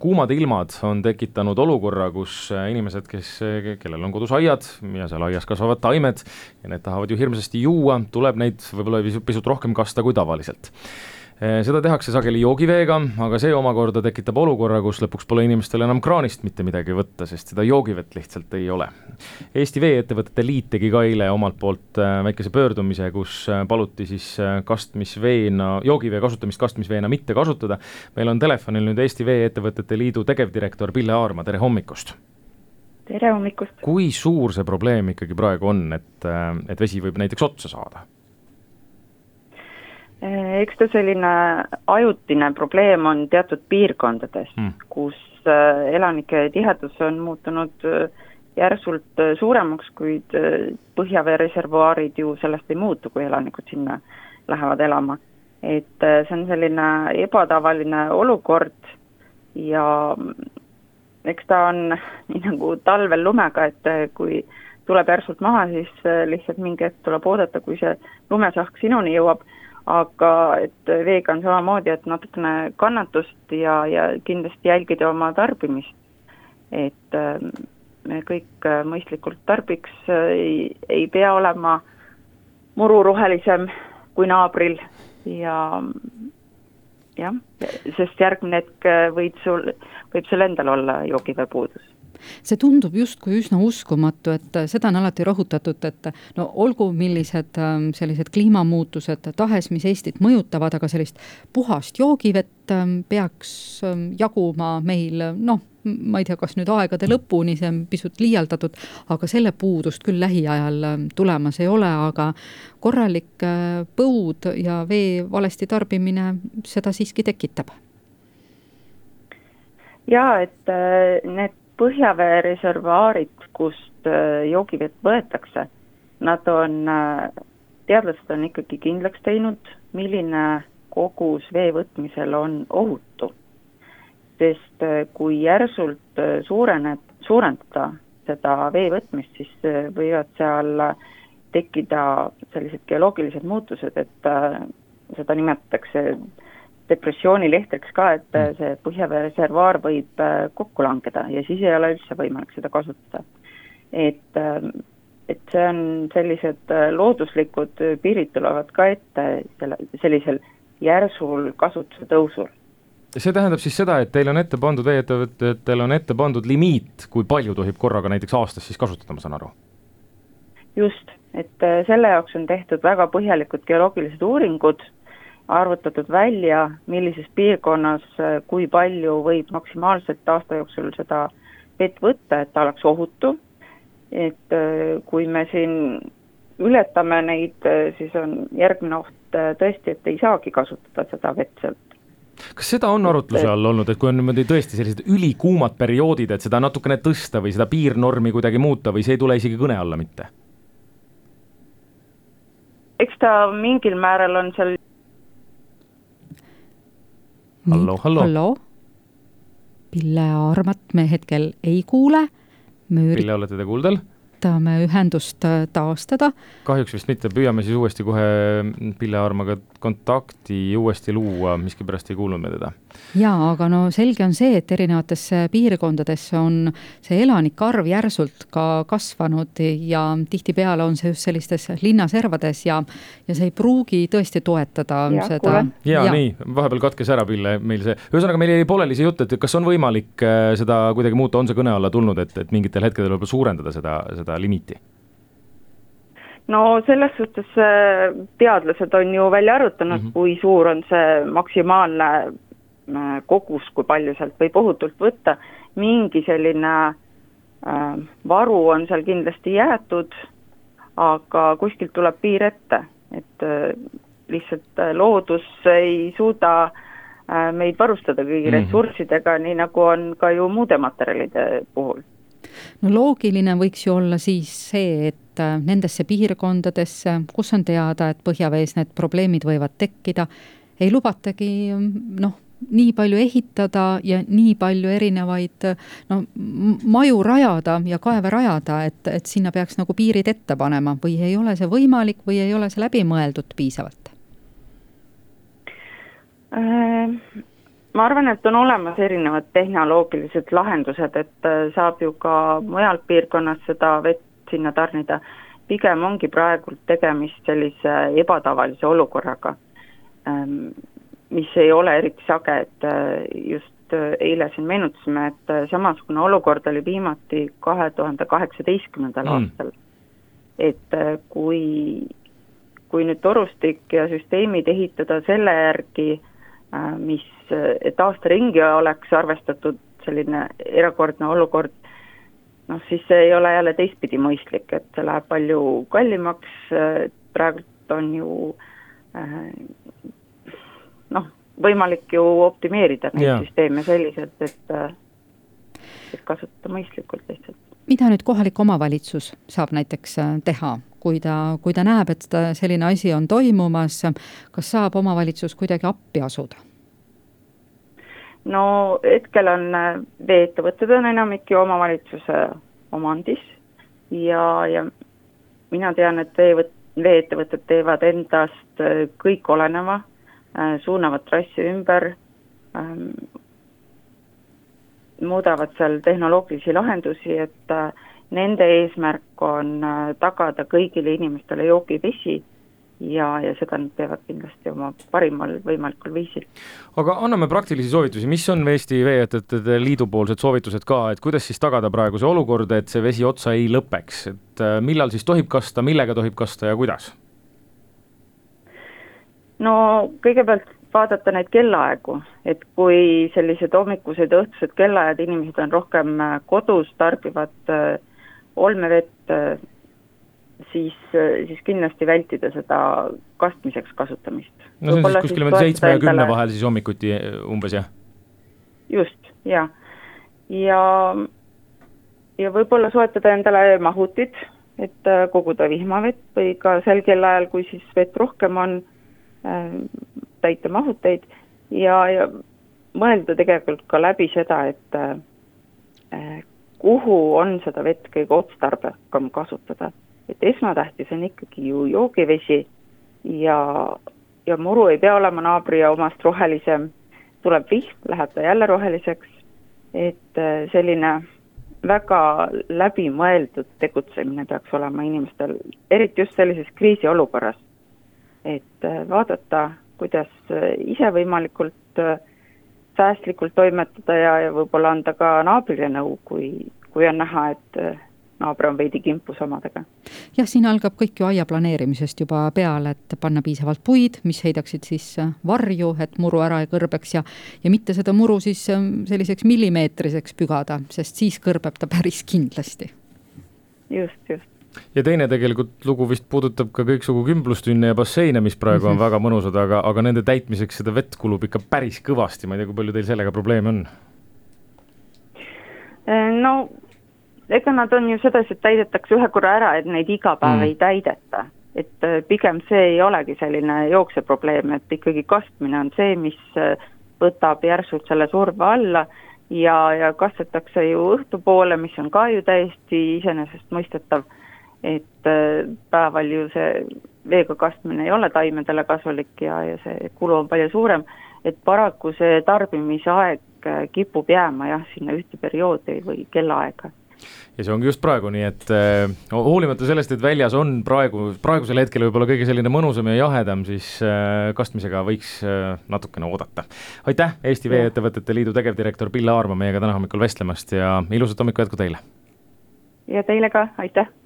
kuumad ilmad on tekitanud olukorra, kus inimesed, kellel on kodus aiad ja seal aias kasvavad taimed ja need tahavad ju hirmsasti juua, tuleb neid võib-olla pisut rohkem kasta kui tavaliselt. Seda tehakse sageli joogiveega, aga see omakorda tekitab olukorra, kus lõpuks pole inimestel enam kraanist mitte midagi võtta, sest seda joogivett lihtsalt ei ole. Eesti Vee-ettevõtete Liit tegi ka eile omalt poolt väikese pöördumise, kus paluti siis joogivee kasutamist kastmisveena mitte kasutada. Meil on telefonil nüüd Eesti Vee-ettevõtete Liidu tegevdirektor Pille Aarma, tere hommikust! Tere hommikust! Kui suur see probleem ikkagi praegu on, et vesi võib näiteks otsa saada? Eks ta selline ajutine probleem on teatud piirkondades, kus elanike tihedus on muutunud järsult suuremaks, kuid põhjaveereservuaarid ju sellest ei muutu, kui elanikud sinna lähevad elama. Et see on selline ebatavaline olukord ja eks ta on nii nagu talvel lumega, et kui tuleb järsult maha, siis lihtsalt mingi hetk tuleb oodata, kui see lumesahk sinuni jõuab. Aga et veega on samamoodi, et natukene kannatust ja kindlasti jälgida oma tarbimist. Et me kõik mõistlikult tarbiks, ei pea olema mururohelisem kui naabril ja sest järgmine hetk võib sul endal olla joogiveepuudus. See tundub justkui üsna uskumatu, et seda on alati rõhutatud, et no olgu millised sellised kliimamuutused tahes, mis Eestit mõjutavad, aga sellist puhast joogivett peaks jaguma meil, ma ei tea, kas nüüd aegade lõpuni, see on pisut liialdatud, aga selle puudust küll lähiajal tulemas ei ole, aga korralik põud ja vee valesti tarbimine seda siiski tekitab. Ja, et need põhjaveereservuaarid, kust joogivett võetakse, teadlased on ikkagi kindlaks teinud, milline kogus vee võtmisel on ohutu. Sest kui järsult suurendada seda vee võtmist, siis võivad seal tekkida sellised geoloogilised muutused, et seda nimetatakse depressioonilehteks ka, et see põhjaveereservuaar võib kokku langeda ja siis ei ole üldse võimalik seda kasutada. Et see on sellised looduslikud piirid tulevad ka ette sellisel järsul kasutuse tõusul. See tähendab siis seda, et teil on ette pandud veeettevõtetel on ette pandud limiit, kui palju tohib korraga näiteks aastas siis kasutada, ma saan aru? Just, et selle jaoks on tehtud väga põhjalikud geoloogilised uuringud, arvutatud välja, millises piirkonnas, kui palju võib maksimaalselt aasta jooksul seda vett võtta, et ta oleks ohutu. Et kui me siin ületame neid, siis on järgmine oht tõesti, et ei saagi kasutada seda vett sealt. Kas seda on arutluse all olnud, et kui on tõesti sellised ülikuumad perioodid, et seda natukene tõsta või seda piirnormi kuidagi muuta või see ei tule isegi kõne alla mitte? Eks ta mingil määral on seal. Hallo. Pille Aarmat me hetkel ei kuule. Pille, olete te kuuldel? Üritame ühendust taastada. Kahjuks vist mitte, püüame siis uuesti kohe Pille Aarmaga kontakti uuesti luua, miski pärast ei kuulnud me teda. Jaa, aga no selge on see, et erinevates piirkondades on see elanike arv järsult ka kasvanud ja tihtipeale on see just sellistes linnaservades ja see ei pruugi tõesti toetada seda. Nii, vahepeal katkes ära Pille meil see. Ühesõnaga meil jäi pooleli see jutt, et kas on võimalik seda kuidagi muuta, on see kõne alla tulnud, et mingitel hetkedel võib suurendada seda limiiti? No selles suhtes teadlased on ju välja arutanud, kui suur on see maksimaalne kogus, kui palju sealt võib ohutult võtta. Mingi selline varu on seal kindlasti jäetud, aga kuskilt tuleb piir ette, et lihtsalt loodus ei suuda meid varustada kõigi ressurssidega, nii nagu on ka ju muude materjalide puhul. No loogiline võiks ju olla siis see, et nendesse piirkondadesse, kus on teada, et põhjavees need probleemid võivad tekkida, ei lubatagi nii palju ehitada ja nii palju erinevaid maju rajada ja kaeve rajada, et sinna peaks nagu piirid ette panema või ei ole see võimalik või ei ole see läbi mõeldud piisavalt? ma arvan, et on olemas erinevad tehnoloogilised lahendused, et saab ju ka mujalt piirkonnas seda vett sinna tarnida. Pigem ongi praegu tegemist sellise ebatavalise olukorraga, mis ei ole eriti sage, et just eile siin meenutasime, et samasugune olukord oli viimati 2018. aastal. Et kui nüüd torustik ja süsteemid ehitada selle järgi, et aasta ringi oleks arvestatud selline erakordne olukord, siis see ei ole jälle teistpidi mõistlik, et see läheb palju kallimaks, praegult on ju võimalik ju optimeerida neid süsteeme selliselt, et kasutada mõistlikult lihtsalt. Mida nüüd kohalik omavalitsus saab näiteks teha, kui ta näeb, et selline asi on toimumas, kas saab omavalitsus kuidagi appi asuda? No hetkel on veeettevõtted on enamik ju omavalitsuse omandis ja mina tean, et veeettevõtted teevad endast kõik oleneva, suunavad trassi ümber, muudavad seal tehnoloogilisi lahendusi, et nende eesmärk on tagada kõigile inimestele joogivesi ja seda nad teevad kindlasti oma parimal võimalikul viisil. Aga anname praktilisi soovitusi, mis on Eesti Veeettevõtete Liidu poolsed soovitused ka, et kuidas siis tagada praegu see olukord, et see vesi otsa ei lõpeks, et millal siis tohib kasta, millega tohib kasta ja kuidas? No kõigepealt vaadata neid kellaaegu, et kui sellised hommikused ja õhtused kellaajad inimesed on rohkem kodus, tarbivad olmevett, siis kindlasti vältida seda kastmiseks kasutamist. No see on siis kuskil 7 ja 10 vahel siis hommikuti umbes, jah? Just, jah. Ja võib-olla soetada endale mahutid, et koguda vihmavett või ka sel kellaajal, kui siis vett rohkem on, täita mahuteid ja mõelda tegelikult ka läbi seda, et kuhu on seda vett kõige otstarbekam kasutada. Et esmatähtis on ikkagi ju joogivesi ja muru ei pea olema naabri ja omast rohelisem, tuleb vihm, läheb ta jälle roheliseks, et selline väga läbimõeldud tegutsemine peaks olema inimestel, eriti just sellises kriisiolukorras, et vaadata, kuidas ise võimalikult säästlikult toimetada ja võib-olla anda ka naabrile nõu, kui on näha, et naaber on veidi kimpus omadega. Jah, siin algab kõik ju aia planeerimisest juba peale, et panna piisavalt puid, mis heidaksid siis varju, et muru ära ei kõrbeks ja mitte seda muru siis selliseks millimeetriseks pügada, sest siis kõrbeb ta päris kindlasti. Just. Ja teine tegelikult lugu vist puudutab ka kõiksugu kümblustünne ja basseine, mis praegu on väga mõnusad, aga nende täitmiseks seda vett kulub ikka päris kõvasti. Ma ei tea, kui palju teil sellega probleeme on? No, ega nad on ju sedasi, et täidetakse ühe korra ära, et neid iga päev ei täideta. Et pigem see ei olegi selline jookse probleem, et ikkagi kastmine on see, mis võtab järsult selle surve alla ja kastetakse ju õhtupoole, mis on ka ju täiesti iseenesest mõistetav, et päeval ju see veega kastmine ei ole taimedele kasulik ja see kulu on palju suurem, et paraku see tarbimise aeg kipub jääma sinna ühte perioodi või kellaaega. Ja see ongi just praegu, nii et hoolimata sellest, et väljas on praegusel hetkel võib-olla kõige selline mõnusam ja jahedam, siis kastmisega võiks natukene oodata. Aitäh, Eesti Veeettevõtete Liidu tegevdirektor Pille Aarma meiega täna hommikul vestlemast ja ilusat hommiku jätku teile! Ja teile ka, aitäh!